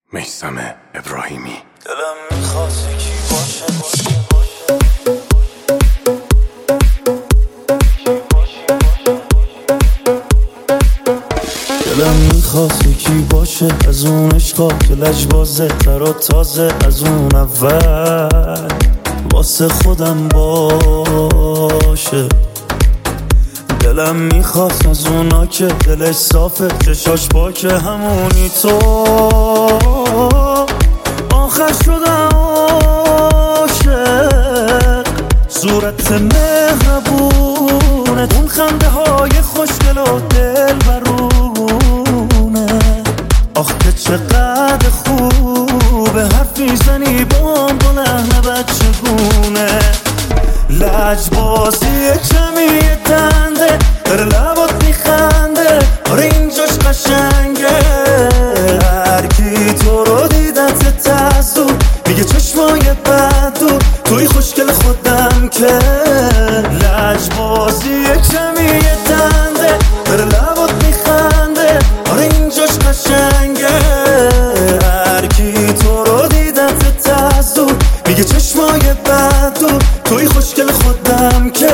میثم ابراهیمی. دلم میخواد یکی باشه دلم میخواد یکی باشه از اون عشقا که لجبازه برات تازه از اون اول واسه خودم باشه. دلم میخواد از اونا که دلش صافه چشاش پاکه همونی تو آخر شدم عاشق. صورت مهربونت اون خنده های خوشگل و دل برونه آخ که چقدر خوبه حرف میزنی بام با لحن بچگونه. لجبازی کمی دنده در لبات میخنده آره اینجاش قشنگه. هرکی تو رو دیدت تزدو میگه چشمای بدو توی خوشگل خودم که. لجبازی کمی دنده در لبات میخنده آره اینجاش قشنگه. هرکی تو رو دیدت تزدو میگه چشمای بدو توی خوشگل خودم که.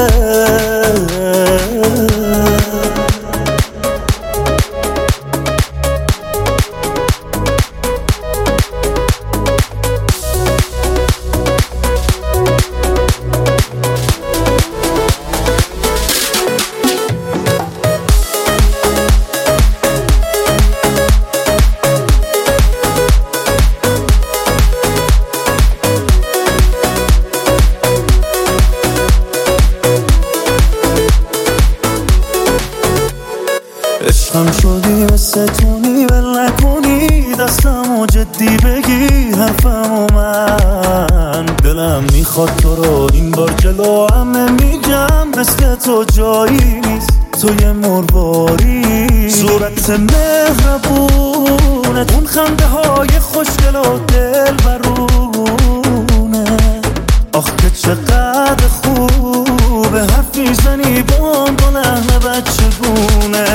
عشقم شدی مثل تونی ول نکنی دستمو جدی بگی حرفمو من. دلم میخواد تو رو این بار جلو همه میگم مثل تو جایی نیست تو یه مرواری. صورت مهربونت اون خنده های خوشگل و دل برونه آخ که چقدر خوبه حرف میزنی بام با لحن بچگونه.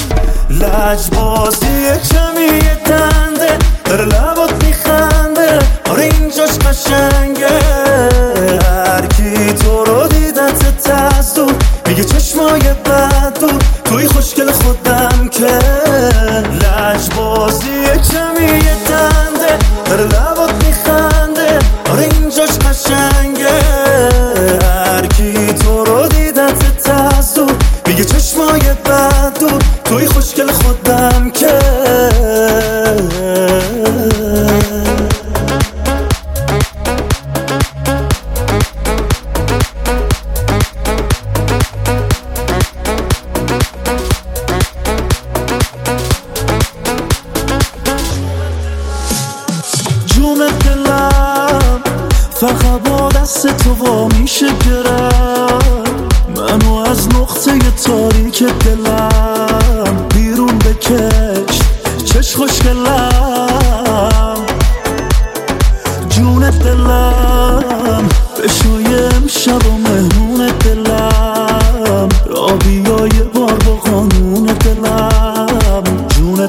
لجبازی کمی دنده در لبات میخنده آره اینجاش قشنگه. هرکی تو رو دیدت تزدو میگه چشمای بدو توی خوشگل خودم که. لجبازی کمی دنده در لبات میخنده آره اینجاش قشنگه. هرکی تو رو دیدت تزدو میگه چشمای بدو توی خوشگل خودم که. جون دلم فقط با دست تو وا میشه گرم منو از نقطه تاریک دلم بیرون بکش چش خوشگلم. جون دلم بشوی امشب و مهمون دلم را بیا یه بار با قانون دلم. جون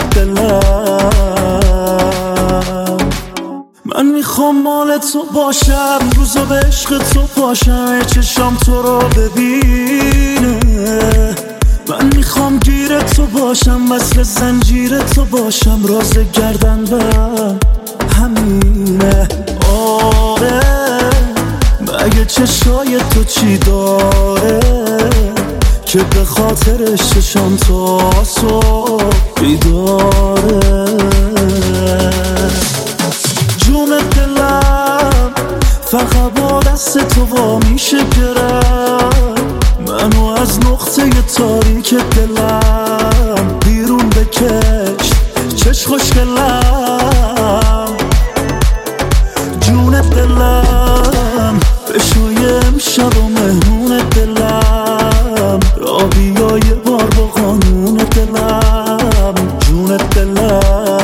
دلم من میخوام مال تو باشم روزا به عشق تو پاشم چشام تو رو ببینه. من میخوام گیر تو باشم وصل زنجیر تو باشم راز گردنم همینه. آره مگه چشای تو چی داره که به خاطرش چشام تو صبح بیداره. جون دلم فقط با دست تو وا میشه گرم منو از نقطه تاریک دلم بیرون بکش چش خوشگلم. جون دلم بشوی امشب و مهمون دلم را بیا یه بار با قانون دلم. جون دلم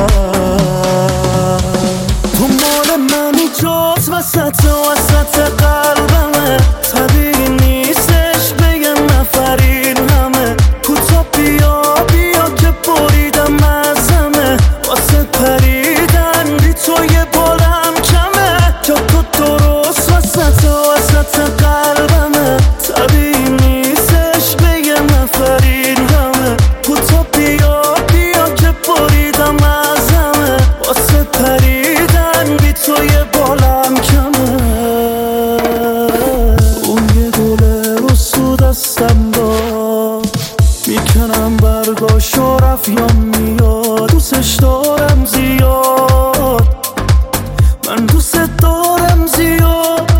تو مال منی جات وسط قلبمه طبیعی نیستش بگه نفرین همه کوتا بیا که بریدم از همه واسه پریدم تو یه بالم کمه که تو درست وسط قلبمه طبیعی نیستش بگم نفرین همه کوتا بیا که بریدم از همه واسه پریدن بی تو یه بالم کمه اون یه گله رو دستم دار میکنم برگاشو رفت یا میاد دوستش دارم زیاد من دوست دارم زیاد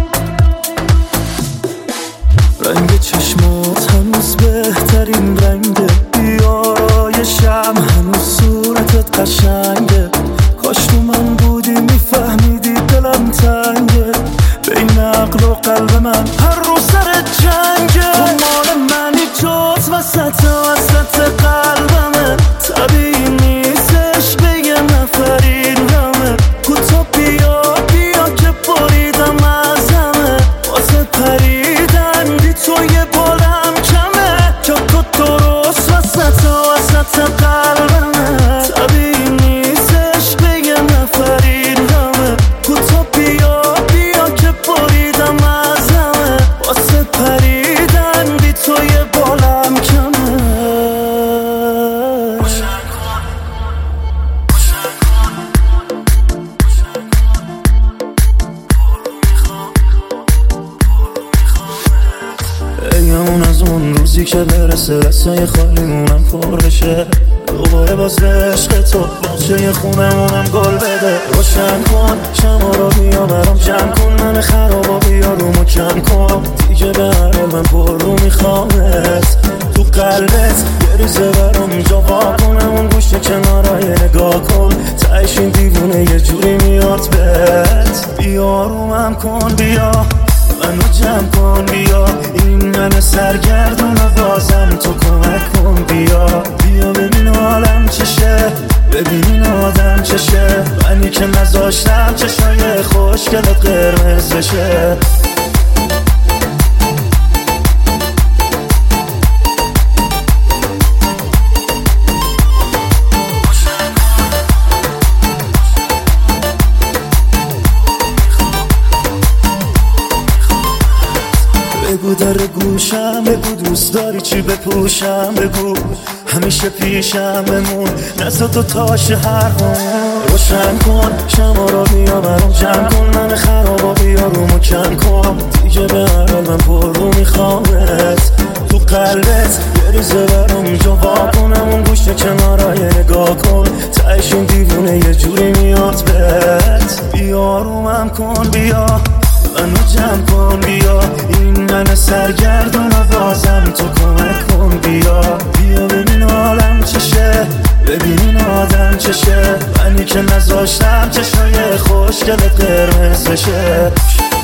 رنگ چشمات هنوز بهترین رنگه بیایشم هنوز صورتت قشنگه کاش تو من بودی میفهمیدی دلم تنگه بین عقل و قلب من هر روز سر جنگه تو مال منی جز وسط قلبمه طبیعی نیستش بگم نفرین همه کوتا بیا که بریدم از همه واسه پریدن بی تو یه بالم کمه که تو درست وسط قلبمه طبیعی نیستش بگم نفرین همه کوتا بیا که بریدم از همه واسه پریدن بی تو یه بالم کمه اون از اون روزی که برسه رسای خالیمونم پر بشه دوباره باز عشق تو باچه خونمونم گل بده روشن کن شما رو بیا برام جمع کن من خرابا بیا رومو کم کن دیگه به هر من پر رو میخوامت تو قلبت یه ریزه برام جا وا کنم اون گوشه کنارای نگاه کن تایش این دیوونه یه جوری میاد بهت بیا رومم کن بیا منو جمع کن بیا این من سرگردون و بازم تو کمک کن بیا ببین حالم چشه ببین این آدم چشه منی که نذاشتم چشای خوشگلت قرمز بشه بگو در گوشم بگو دوست داری چی بپوشم بگو همیشه پیشم بمون نزد تو تاش هر روشن کن شما رو بیا برام جمع کن من خرابا بیا رومو کم کن دیگه به هر حال من پر رو میخوامت تو قلبت یه ریزه برام جا وا کنم اون گوشه کنارای نگاه کن تایش این دیوونه یه جوری میاد بهت بیا رومم کن بیا منو جمع کن بیا این من سرگردون و بازم تو کمک کن بیا ببین حالم چشه ببین این آدم چشه منی که نذاشتم چشای خوشگلت قرمز بشه